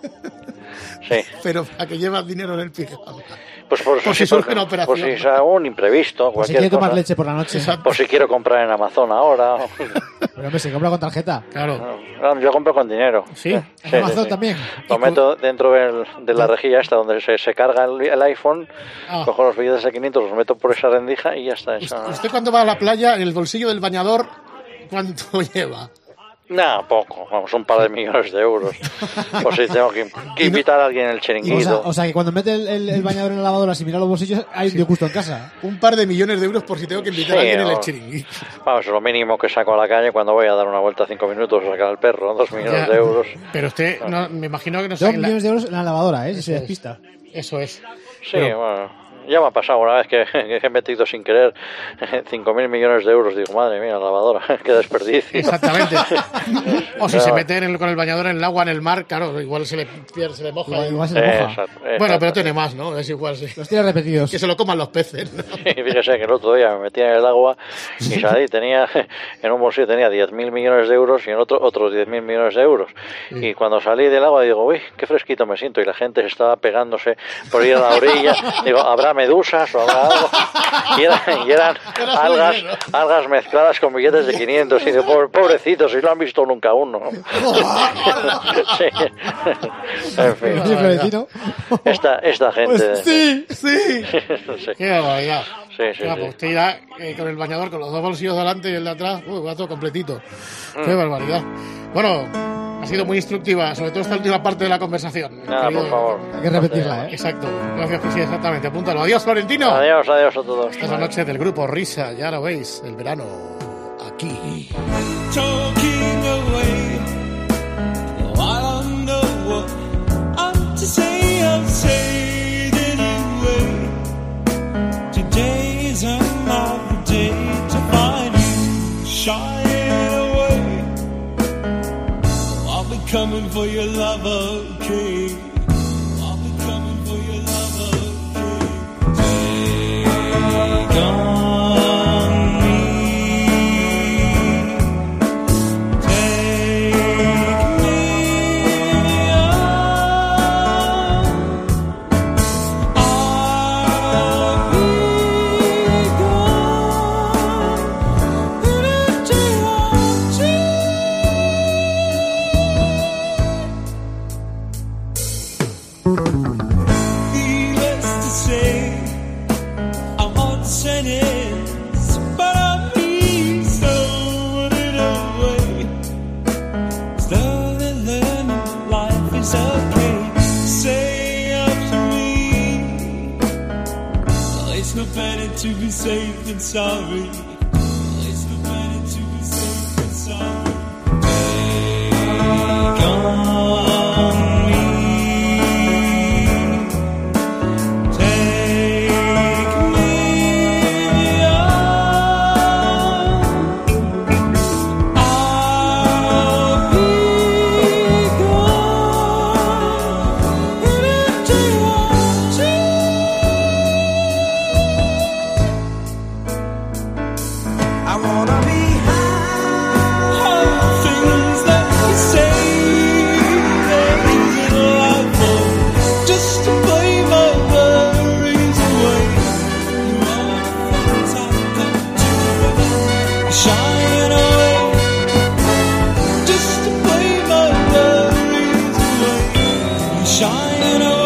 Sí. Pero ¿a que llevas dinero en el pijama? Pues por, Por si surge una operación. Por si es un imprevisto, Si cualquier quiere tomar cosa. leche por la noche. Por si quiero comprar en Amazon ahora. Pero hombre, se compra con tarjeta. Claro. No, yo compro con dinero. ¿Sí? ¿En Amazon también? Lo meto dentro del- de la rejilla esta donde se, se carga el, el iPhone, Ah. cojo los billetes de quinientos, los meto por esa rendija y ya está. Eso. ¿Usted cuando va a la playa, en el bolsillo del bañador, cuánto lleva? Nada, poco, vamos, un par de millones de euros. Por si tengo que, que invitar a alguien en el O sea, chiringuito. o sea, que cuando mete el, el- el bañador en la lavadora sin mirar los bolsillos, hay de gusto en casa. Un par de millones de euros por si tengo que invitar Sí, a alguien en o- el chiringuito. Vamos, lo mínimo que saco a la calle cuando voy a dar una vuelta cinco minutos a sacar al perro, dos millones Ya. de euros. Pero usted, no, me imagino que no Dos sabe... en la- millones de euros en la lavadora, ¿eh? Si se Eso es. despista. Eso es. Sí, bueno, ya me ha pasado una vez que, que he metido sin querer cinco mil millones de euros. Digo, madre mía, lavadora, qué desperdicio. Exactamente. O si Pero- se mete en el- con el bañador en el agua, en el mar, claro, igual se le pierde, se le moja. Igual- ahí. igual se le moja. Exacto, Bueno, exacto. pero tiene más, ¿no? Es igual, sí. Los tiene repetidos. Que se lo coman los peces, ¿no? Y fíjese que el otro día me metí en el agua y salí, tenía, en un bolsillo tenía diez mil millones de euros y en otro otros diez mil millones de euros. Y cuando salí del agua digo, uy, qué fresquito me siento. Y la gente estaba pegándose por ir a la orilla. Digo, ¿habrá medusas o habrá algo? Y eran, y eran Era algas, muy bien, algas mezcladas con billetes de quinientos. Y digo, "Pobre- pobrecitos, si no han visto nunca uno. Sí. En fin. Oye, Florentino. Esta, esta gente... Pues sí, sí. Sí. Qué barbaridad. Sí, sí, Ya, sí. pues usted irá eh, con el bañador, con los dos bolsillos delante y el de atrás, uy, va todo completito. Mm. Qué barbaridad. Bueno, ha sido muy instructiva, sobre todo esta última parte de la conversación. Nada, querido. por favor. Hay que repetirla, ¿eh? Exacto. Gracias, que sí, exactamente. Apúntalo. Adiós, Florentino. Adiós, adiós a todos. Esta es la noche del grupo Risa, ya lo veis, el verano aquí. Talking away. Oh, I don't know what I'm to say. I'll say it anyway. Today is another day to find you shying away. Oh, I'll be coming for your love, okay? I'll be coming for your love, okay? Take on me. Take me beyond. I'll be gone in a day or two. Needless to say, I want sentence, but I'm easy in a way. Slowly learning life is okay. Say after me, oh, it's no better to be safe than sorry. Oh, it's no better to be safe than sorry. Take on me. Take me beyond. I'll be gone in a day or two. I wanna be high on things that you say. There is a lot just to play my worries away. You are the things I've got to remember. Shine away just to play my worries away. Shine away.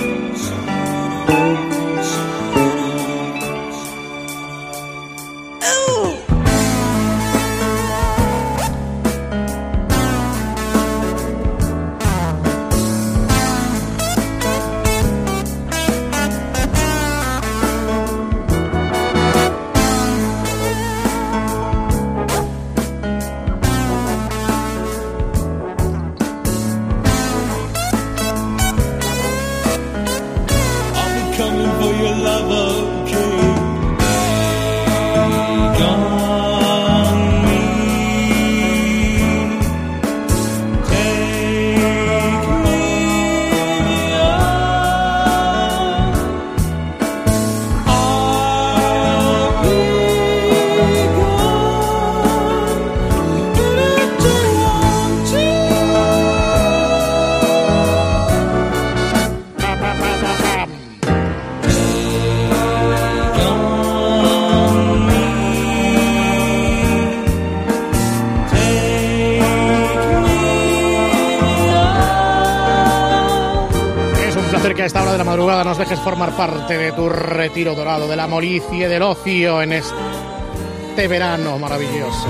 Que a esta hora de la madrugada nos dejes formar parte de tu retiro dorado, de la molicie, del ocio en este verano maravilloso.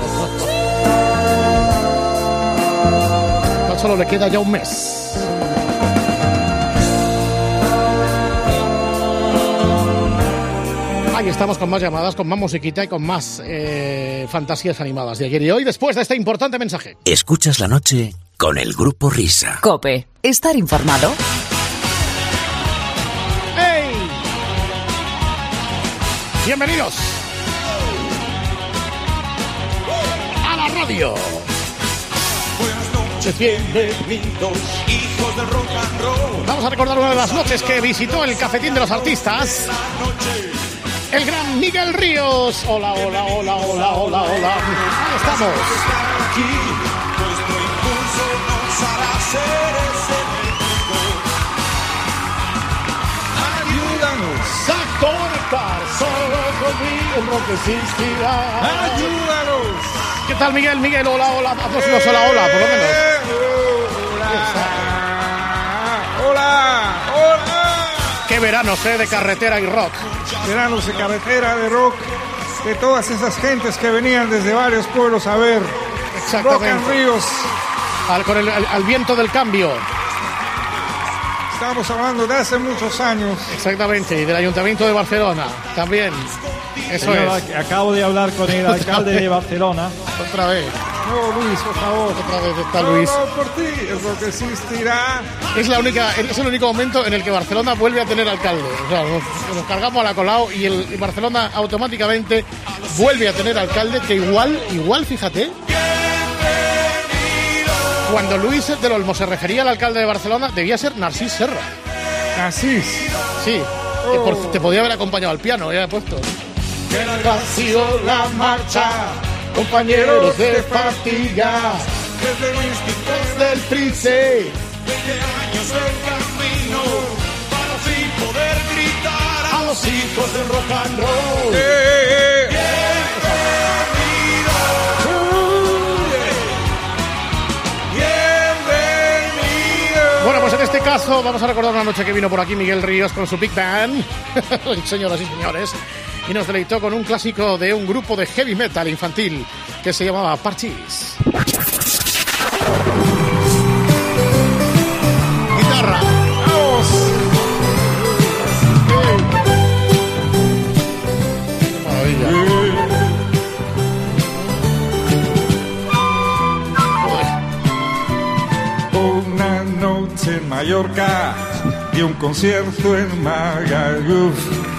No solo le queda ya un mes. Ahí estamos con más llamadas, con más musiquita y con más eh, fantasías animadas de ayer y hoy, después de este importante mensaje. Escuchas la noche con el Grupo Risa. COPE. Estar informado. Bienvenidos a la radio. Buenas noches, bienvenidos, hijos del rock and roll. Vamos a recordar una de las noches que visitó el Cafetín de los Artistas. El gran Miguel Ríos. Hola, hola, hola, hola, hola, hola. Ahí estamos. Aquí, nuestro impulso nos hará seres eléctricos. Ayúdanos a conectar solo conmigo en lo que existirá. Ayúdanos. ¿Qué tal, Miguel? Miguel, hola, hola. Haznos hola, hola, por lo menos. Hola. Hola. Hola. Qué veranos, ¿eh? De carretera y rock. Veranos de carretera, de rock, de todas esas gentes que venían desde varios pueblos a ver Rock and Ríos. Al, con el, al, al viento del cambio. Estamos hablando de hace muchos años. Exactamente, y del Ayuntamiento de Barcelona también. Eso Señora, es. Acabo de hablar con el alcalde de Barcelona. Otra vez. No, Luis, por favor. Otra vez está Luis. No, no, por ti, es lo que existirá. Es la única, es el único momento en el que Barcelona vuelve a tener alcalde. O sea, nos, nos cargamos a la Colau y el y Barcelona automáticamente vuelve a tener alcalde, que igual, igual, fíjate. Cuando Luis del Olmo se refería al alcalde de Barcelona, debía ser Narcís Serra. Narcís. Sí. Oh. Por, te podía haber acompañado al piano, ya he puesto. Que larga ha sido la marcha, compañeros de fatiga, desde los instintos del Prince, veinte años el camino, para así poder gritar a los hijos del rock and roll. Eh, eh. Bueno, pues en este caso vamos a recordar una noche que vino por aquí Miguel Ríos con su Big Band, señoras y señores, y nos deleitó con un clásico de un grupo de heavy metal infantil que se llamaba Parchís. Guitarra. ¡Vamos! ¡Qué maravilla! Una noche en Mallorca y un concierto en Magaluf.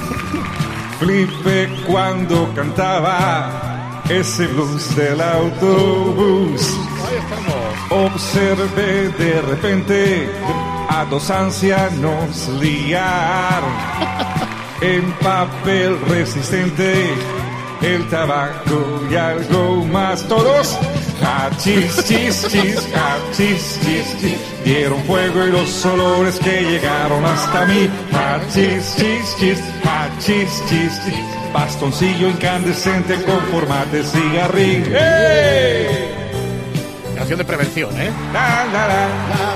Flipé cuando cantaba ese blues del autobús. Observé de repente a dos ancianos liar en papel resistente el tabaco y algo más. Todos, hachís, chis, chis, hachís, chis, chis. Dieron fuego y los olores que llegaron hasta mí. Hachís, chis, chis, hachís, chis, chis. Bastoncillo incandescente con forma de cigarrín. ¡Hey! Canción de prevención, ¿eh? La, la, la.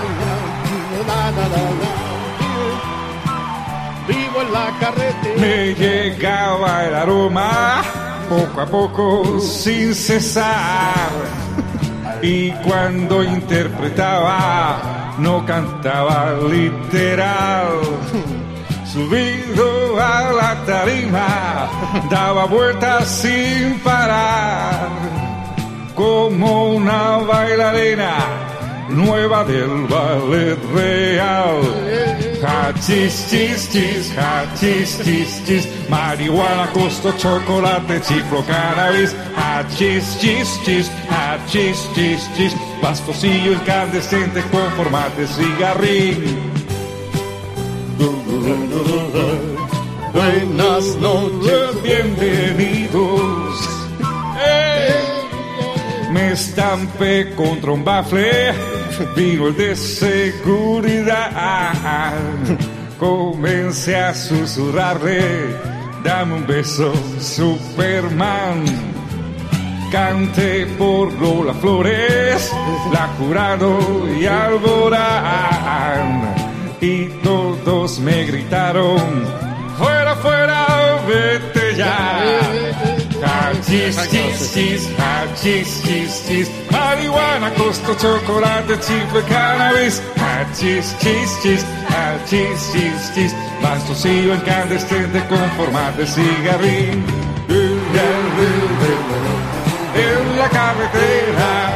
Vivo en la carretera. Me llegaba el aroma poco a poco sin cesar. Y cuando interpretaba no cantaba literal. Subido a la tarima daba vueltas sin parar, como una bailarina nueva del ballet real. Hachís, chis, chis, hachís, chis, chis. Marihuana, costo, chocolate, chiflo, cannabis. Hachís, chis, chis, hachís, chis, chis. Bastoncillo incandescente con forma de cigarrín. Buenas noches, bienvenidos. Me estampé contra un bafle, vino el de seguridad. Comencé a susurrarle, dame un beso, Superman. Canté por Lola Flores, La Jurado y Alborán. Y todos me gritaron, fuera, fuera, vete ya. Hachís, chis, chis, hachís, chis, chis. Marihuana, costo, chocolate, chifle, cannabis. Hachís, chis, chis, hachís, chis, chis. Bastoncillo incandescente con forma de cigarrín. En la carretera.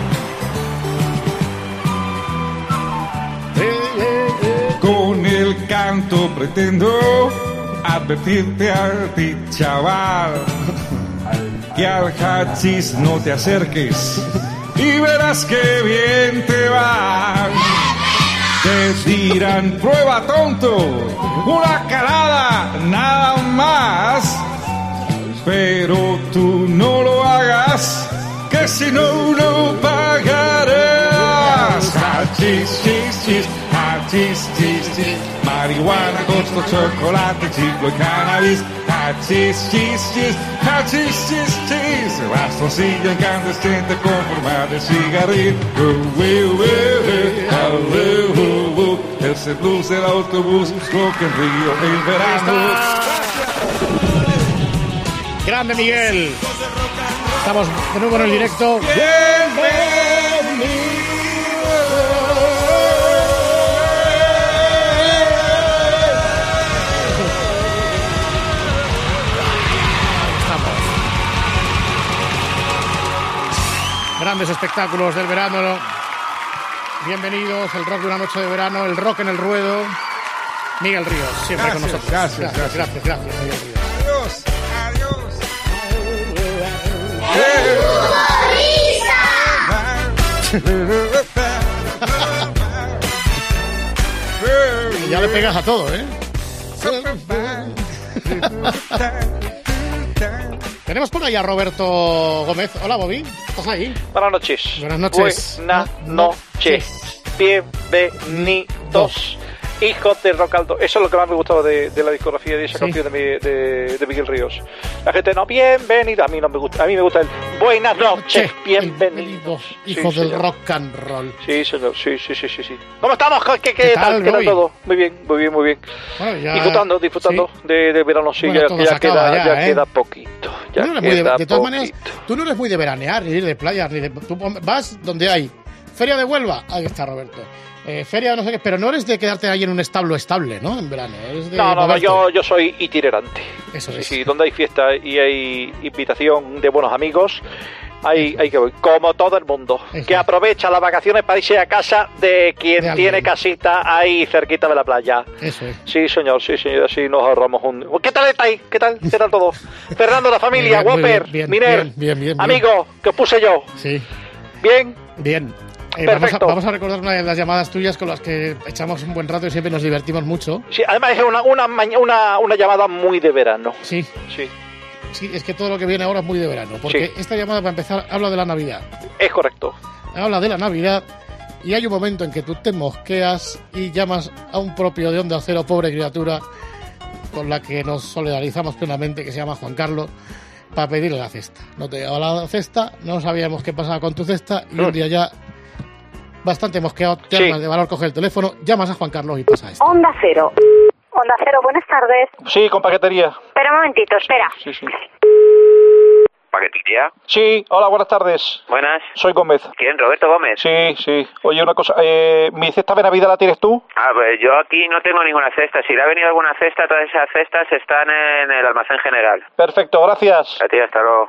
Con el canto pretendo advertirte a ti, chaval, que al hachís no te acerques y verás que bien te va. Te dirán, prueba tonto, una calada, nada más. Pero tú no lo hagas, que si no, no pagarás. Hachís, chis, chis, hachís, chis, chis. Marihuana, costo, chocolate, chiflo y cannabis. Hachís, chis, chis, hachís, chis, chis. Bastoncillo incandescente con forma de cigarrillo. Uh, uh, uh, uh, uh, uh, uh. Ese blues del autobús, Rock en Río en verano. Grande Miguel. Estamos de nuevo en el directo. Grandes espectáculos del verano. Bienvenidos, el rock de una noche de verano, el rock en el ruedo. Miguel Ríos, siempre Gracias, con nosotros. gracias, gracias, gracias, gracias, Miguel Ríos. Adiós, adiós. Ya le pegas a todo, ¿eh? Tenemos por ahí a Roberto Gómez. Hola, Bobby. ¿Estás ahí? Buenas noches. Buenas noches. Buenas noches. Bienvenidos. Hijos de rock alto. Eso es lo que más me gustaba de, de la discografía de esa Sí. canción de, de, de Miguel Ríos. La gente no, bienvenido. A mí no me gusta. A mí me gusta el buenas noches. Bienvenidos. Hijos Sí, del señor. rock and roll. Sí, señor. Sí, sí, sí, sí, sí. ¿Cómo estamos? ¿Qué, qué, ¿Qué tal? tal, ¿Qué tal Bobby? todo? Muy bien, muy bien, muy bien. Bueno, ya- Disfrutando, disfrutando sí. de, de verano. Sí, Bueno, ya, todo ya se acaba queda, ya, ya ¿eh? queda poquito. Ya Tú no eres muy de, queda de todas poquito. maneras, tú no eres muy de veranear, ni de playas, ni de. Tú vas donde hay. Feria de Huelva, ahí está Roberto. Eh, feria no sé qué, pero no eres de quedarte ahí en un establo estable, ¿no? En verano. Eres de No, no, no, moverte. yo, yo soy itinerante. Eso Sí, es. sí, donde hay fiesta y hay invitación de buenos amigos, hay, hay que voy. Como todo el mundo, Eso. que aprovecha las vacaciones para irse a casa de quien De alguien. tiene casita ahí cerquita de la playa. Eso es. Sí, señor, sí, señor, así nos ahorramos un... ¿Qué tal estáis? ¿Qué tal? ¿Qué tal todo? Fernando, la familia, Muy bien, muy Whopper, bien, bien, Miner, bien, bien, bien, bien. amigo, que os puse yo. Sí. Bien, Bien. Eh, vamos, a, Perfecto. vamos a recordar una de las llamadas tuyas con las que echamos un buen rato y siempre nos divertimos mucho. sí, además es una, una, maña- una, una llamada muy de verano. Sí. Sí. Sí, es que todo lo que viene ahora es muy de verano, porque Sí. esta llamada, para empezar, habla de la Navidad. Es correcto. Habla de la Navidad y hay un momento en que tú te mosqueas y llamas a un propio de Onda Cero, pobre criatura, con la que nos solidarizamos plenamente, que se llama Juan Carlos, para pedirle la cesta. No te llegaba la cesta, no sabíamos qué pasaba con tu cesta y un día ya, bastante mosqueado, te Sí. armas de valor, coge el teléfono, llamas a Juan Carlos y pasa esto. Onda Cero. Onda Cero, buenas tardes. Sí, con paquetería. Espera un momentito, espera. Sí, sí. ¿Paquetería? Sí, hola, buenas tardes. Buenas. Soy Gómez. ¿Quién? ¿Roberto Gómez? Sí, sí. Oye, una cosa, eh, ¿mi cesta de Navidad la tienes tú? Ah, pues yo aquí no tengo ninguna cesta. Si le ha venido alguna cesta, todas esas cestas están en el almacén general. Perfecto, gracias. A ti, hasta luego.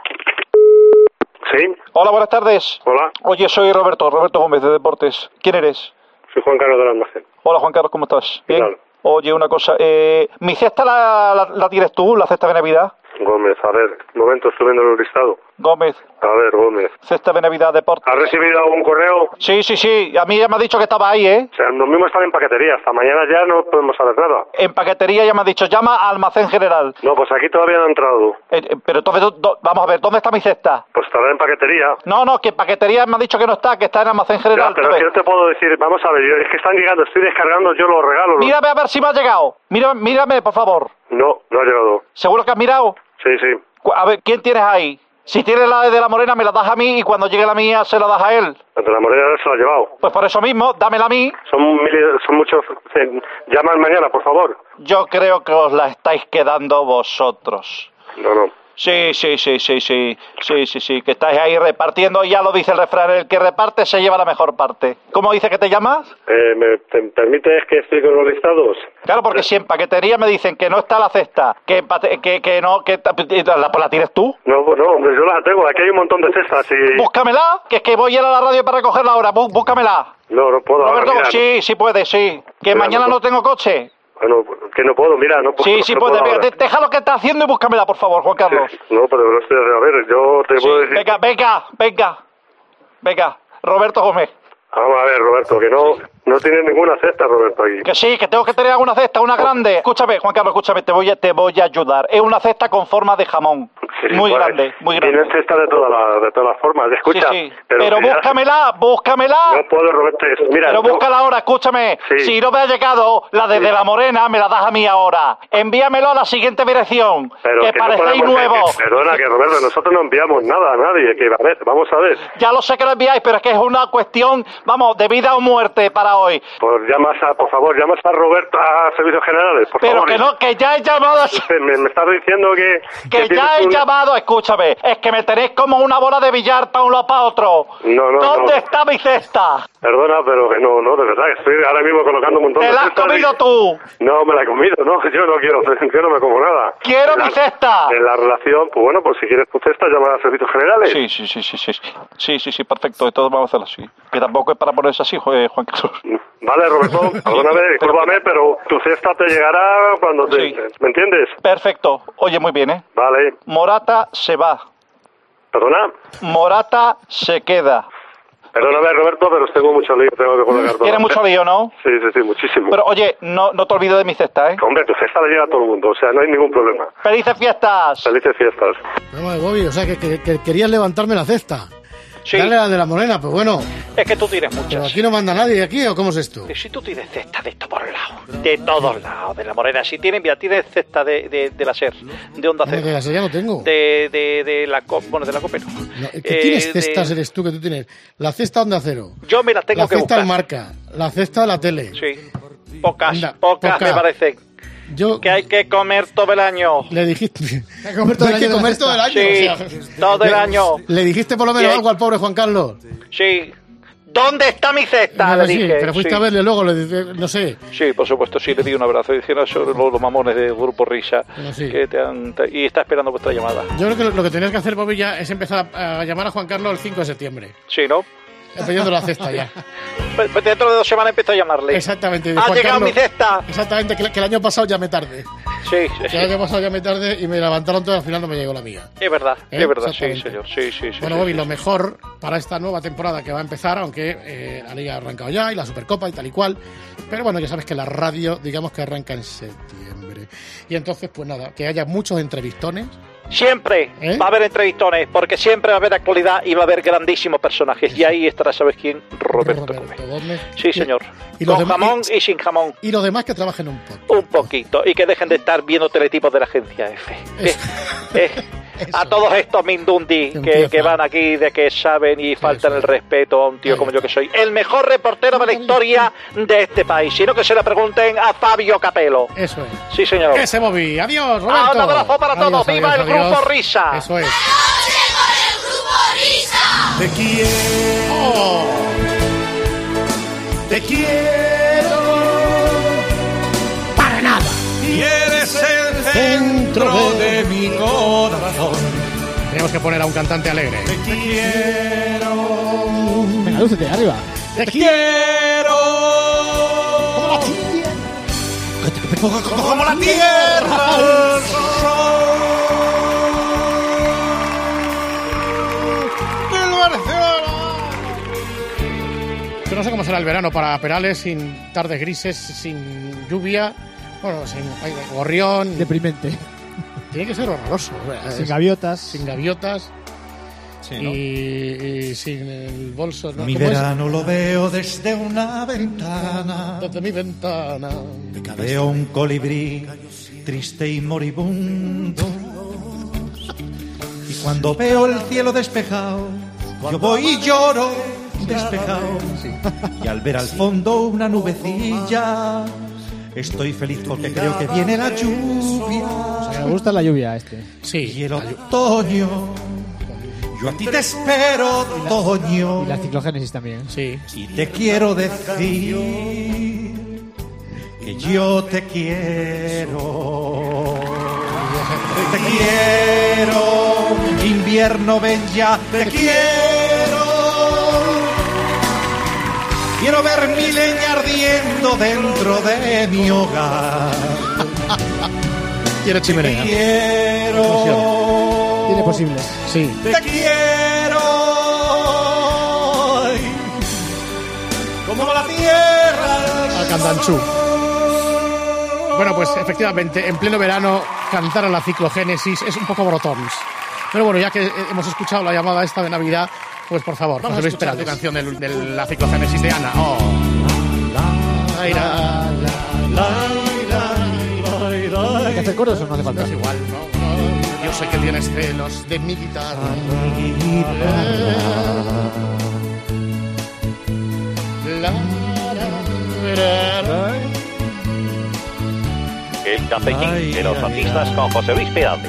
¿Sí? Hola, buenas tardes. Hola. Oye, soy Roberto, Roberto Gómez de Deportes. ¿Quién eres? Soy Juan Carlos del Almacén. Hola, Juan Carlos, ¿cómo estás? ¿Qué tal? Oye, una cosa, eh, ¿mi cesta la, la, la tienes tú, la cesta de Navidad? Gómez, a ver, un momento, estoy viendo el listado. Gómez. A ver, Gómez. Cesta de Navidad Deportes. ¿Has recibido algún correo? Sí, sí, sí. A mí ya me ha dicho que estaba ahí, ¿eh? O sea, los mismos están en paquetería. Hasta mañana ya no podemos saber nada. En paquetería ya me ha dicho, llama al almacén general. No, pues aquí todavía no ha entrado. Eh, eh, pero entonces, do- do- vamos a ver, ¿dónde está mi cesta? Pues estará en paquetería. No, no, que en paquetería me ha dicho que no está, que está en almacén general. Ya, pero es que no te puedo decir, vamos a ver, yo- es que están llegando, estoy descargando yo los regalos. los- Mírame a ver si me ha llegado. Mira, mírame, por favor. No, no ha llegado. ¿Seguro que has mirado? Sí, sí. Cu- A ver, ¿quién tienes ahí? Si tienes la de la morena, me la das a mí y cuando llegue la mía, se la das a él. La de la morena se la ha llevado. Pues por eso mismo, dámela a mí. Son, mil- son muchos. eh, llaman mañana, por favor. Yo creo que os la estáis quedando vosotros. No, no. Sí, sí, sí, sí, sí, sí, sí, sí, que estáis ahí repartiendo, ya lo dice el refrán, el que reparte se lleva la mejor parte. ¿Cómo dice que te llamas? Eh, ¿Me te permites que estoy con los listados? Claro, porque si en paquetería me dicen que no está la cesta, que empate- que, que no, que ta- la, pues la tienes tú. No, pues no, hombre, yo la tengo. Aquí hay un montón de cestas y... Búscamela, que es que voy a ir a la radio para recogerla ahora, bú- búscamela. No, no puedo. ahora, Roberto, mira, sí, sí puede, sí. Que Mira, mañana no no tengo coche. Bueno, que no puedo, mira, no puedo. Sí, sí no puede. puedo Venga, ahora. de- deja lo que está haciendo y búscamela, por favor, Juan Carlos. No, pero no estoy... A ver, yo te puedo decir... Venga, venga, venga. Venga, Roberto Gómez. Vamos a ver, Roberto, que no, no tienes ninguna cesta, Roberto, aquí. Que sí, que tengo que tener alguna cesta, una grande. Escúchame, Juan Carlos, escúchame, te voy a, te voy a ayudar. Es una cesta con forma de jamón. Sí, Muy vale. grande, muy grande. Tienes cesta de todas las de todas las formas. Escucha, Sí, sí. pero, Pero, si ya- búscamela, búscamela. No puedo, Roberto. es- Mira, Pero no- búscala ahora, escúchame. Sí. Si no me ha llegado la de, de la morena, me la das a mí ahora. Envíamelo a la siguiente dirección. pero que que no parecéis podemos- nuevos. que- perdona, que Roberto, nosotros no enviamos nada a nadie. Que, a ver, vamos a ver. Ya lo sé que lo enviáis, pero es que es una cuestión, vamos, de vida o muerte para hoy. Pues llamas a, por favor, llamas a Roberto a Servicios Generales, por Pero favor. que no, que ya he llamado a... Me, me estás diciendo que... Que tienes ya he un- llamado, escúchame, es que me tenéis como una bola de billar para un lado para otro. No, no, ¿Dónde no. está mi cesta? Perdona, pero que no, no, de verdad, que estoy ahora mismo colocando un montón ¿Te de la has cestas y- comido tú? No, me la he comido, no, yo no quiero, yo no me como nada. ¡Quiero En la- mi cesta! En la relación, pues bueno, pues si quieres tu cesta, llama a Servicios Generales. Sí, sí, sí, sí, sí, sí, sí, sí, perfecto, entonces vamos a hacerlo así. Que tampoco es para ponerse así, jo- Juan Carlos. Vale, Roberto, perdóname, discúlpame, pero tu cesta te llegará cuando te... Sí. ¿Me entiendes? Perfecto, oye, muy bien, ¿eh? Vale. Morata se va, ¿Perdona? Morata se queda. Perdóname, Roberto, pero tengo mucho lío, tengo que colocar todo. Tiene mucho lío, ¿no? Sí, sí, sí, muchísimo. Pero oye, no, no te olvides de mi cesta, ¿eh? Hombre, tu cesta le llega a todo el mundo, o sea, no hay ningún problema. ¡Felices fiestas! Felices fiestas. Vamos, Bobby, o sea, que, que- que querías levantarme la cesta. Sí. Dale la de la morena, pues bueno. Es que tú tienes Pero muchas. aquí no manda nadie, ¿aquí o cómo es esto? Si tú tienes cesta de esto por el lado, de todos lados, de la morena. Si tienes, mira, tienes cesta de, de, de la SER, de Onda No, Cero. de la ya no tengo. De, de, de la COP, bueno, de la COPE no. No, ¿qué Eh, tienes cestas de- eres tú que tú tienes? La cesta Onda Cero. Yo me la tengo la que cesta buscar. al marca. La cesta de la tele. Sí. Pocas, Anda, pocas poca. me parecen. Yo Que hay que comer todo el año. le dijiste. Hay que comer todo el Hay que año de la comer cesta. todo el año. Sí, o sea, todo el le- año. Le dijiste por lo menos Sí. algo al pobre Juan Carlos. Sí. ¿Dónde está mi cesta? Pero Le sí, dije. pero fuiste Sí. a verle luego, le dije, no sé. Sí, por supuesto, sí, le di un abrazo. Diciendo sobre los, los mamones del Grupo Risa. Bueno, sí. Que te han, te- y está esperando vuestra llamada. Yo creo que lo, lo que tenías que hacer, Bobby, ya es empezar a, a llamar a Juan Carlos el cinco de septiembre. Sí, ¿no? Pidiendo la cesta ya. Pues, pues dentro de dos semanas empiezo a llamarle. Exactamente. Ha Juan llegado Carlos- mi cesta. Exactamente, que, que el año pasado llamé tarde. Sí, sí, Que el año pasado llamé tarde y me levantaron todo y al final no me llegó la mía. es verdad, ¿Eh? es verdad, sí, Exactamente. señor. Sí, sí, sí. Bueno, sí, Bobby, sí. lo mejor para esta nueva temporada que va a empezar, aunque eh, la Liga ha arrancado ya y la Supercopa y tal y cual. Pero bueno, ya sabes que la radio, digamos que arranca en septiembre. Y entonces, pues nada, que haya muchos entrevistones, Siempre ¿Eh? va a haber entrevistones, porque siempre va a haber actualidad y va a haber grandísimos personajes. Y ahí estará, ¿sabes quién? Roberto, Roberto Gómez. Sí, señor. Y los Con demás- jamón y sin jamón. Y los demás que trabajen un poco. Un poquito. Y que dejen de estar viendo teletipos de la agencia F. Eh, eh, a todos estos mindundis que, empieza. que van aquí de que saben y faltan el respeto a un tío como yo, que soy el mejor reportero de la historia de este país. Sino que se le pregunten a Fabio Capello. Eso es. Sí, señor. Que se moví. Adiós, Roberto. Ah, un abrazo para Adiós, todos. ¡Viva adiós, el adiós. Grupo Risa! Eso es. Te quiero, te quiero, para nada. Y eres el centro de mi corazón. Tenemos que poner a un cantante alegre. Te quiero, Venga, lúcete, arriba. Te quiero. como la tierra al sol. Yo no sé cómo será el verano para Perales, sin tardes grises, sin lluvia, bueno, sin ay, gorrión. Deprimente. Tiene que ser horroroso. Sin Es- gaviotas. Sin gaviotas. Sí, ¿no? y, y sin el bolso. ¿no? Mi ¿Cómo es? verano lo veo desde una ventana. Desde mi ventana. Veo un colibrí triste y moribundo. Y cuando veo el cielo despejado, yo voy y lloro despejado. Y al ver al fondo una nubecilla, estoy feliz porque creo que viene la lluvia. O sea, que me gusta la lluvia a este. Sí. Y el otoño, yo a ti te espero, otoño. Y la ciclogénesis también. Sí. Y te quiero decir que yo te quiero. Te quiero, invierno ven ya, te quiero. Quiero ver mi leña ardiendo dentro de mi hogar. Quiero chimenea. Te quiero. Tiene posibles. Sí. Te quiero. Como la tierra. Al Candanchú. Bueno, pues efectivamente, en pleno verano, cantar a la ciclogénesis es un poco brotons. Pero bueno, ya que hemos escuchado la llamada esta de Navidad, pues por favor, Vamos José a Luis escuchar Perales. tu canción de, de la ciclogénesis de Ana. Oh. Ay, la, la, ¿Hay que hacer coros o no hace falta? Es igual, ¿no? Yo sé que tienes celos de mi guitarra. la, la, la. El cafetín de los artistas con José Luis Perales.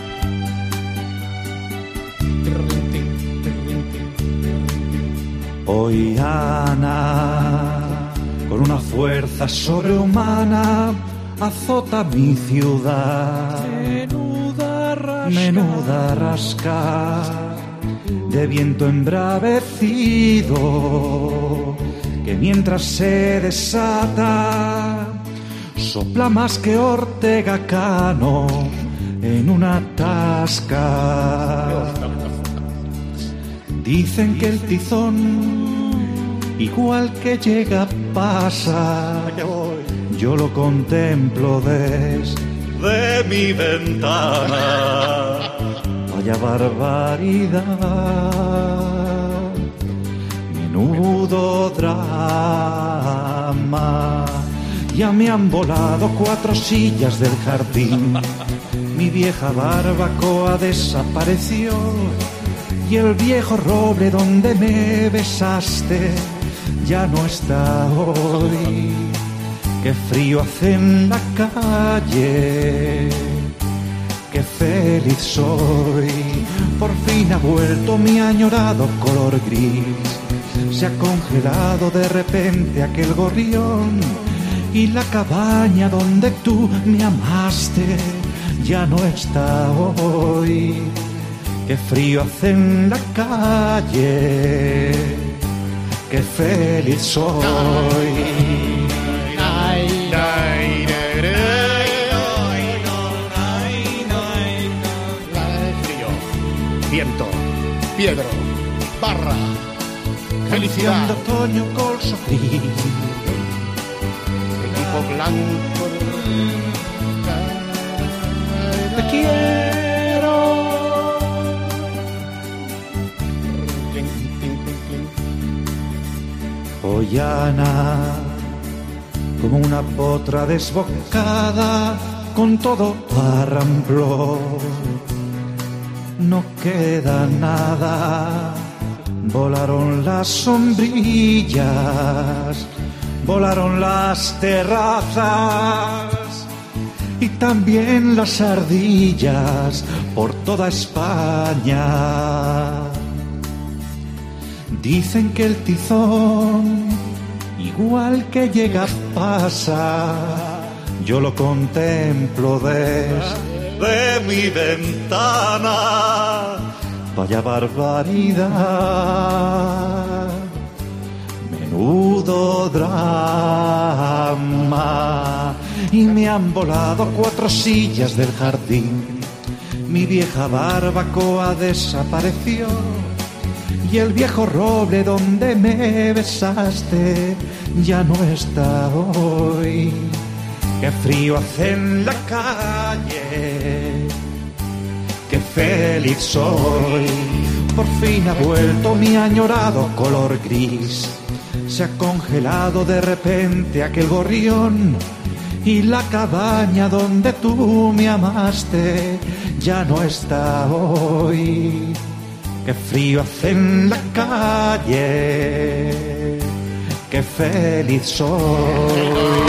Hoy Ana, con una fuerza sobrehumana, azota mi ciudad. Menuda rasca, menuda rasca de viento embravecido, que mientras se desata, sopla más que Ortega Cano en una tasca. Dicen que el tizón, igual que llega, pasa. Yo lo contemplo desde mi ventana. Vaya barbaridad. Menudo drama. Ya me han volado cuatro sillas del jardín. Mi vieja barbacoa desapareció. Y el viejo roble donde me besaste ya no está hoy. Qué frío hace en la calle, qué feliz soy. Por fin ha vuelto mi añorado color gris. Se ha congelado de repente aquel gorrión. Y la cabaña donde tú me amaste ya no está hoy. Qué frío hace en la calle, qué feliz soy. Viento, piedra, barra, felicidad. De otoño col sofrí. Equipo blanco. Te quiero. Follana como una potra desbocada con todo arrambló. No queda nada, volaron las sombrillas, volaron las terrazas y también las ardillas por toda España. Dicen que el tizón, igual que llega, pasa. Yo lo contemplo desde mi ventana. Vaya barbaridad, menudo drama. Y me han volado cuatro sillas del jardín. Mi vieja barbacoa desapareció. Y el viejo roble donde me besaste ya no está hoy. Qué frío hace en la calle, qué feliz soy. Por fin ha vuelto mi añorado color gris. Se ha congelado de repente aquel gorrión. Y la cabaña donde tú me amaste ya no está hoy. Qué frío hace en la calle, qué feliz soy.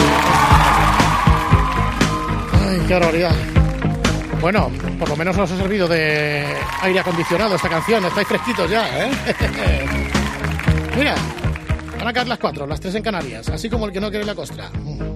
Ay, qué barbaridad. Bueno, por lo menos nos ha servido de aire acondicionado esta canción. Estáis fresquitos ya, ¿eh? Mira, van a caer las cuatro, las tres en Canarias, así como el que no quiere la costra.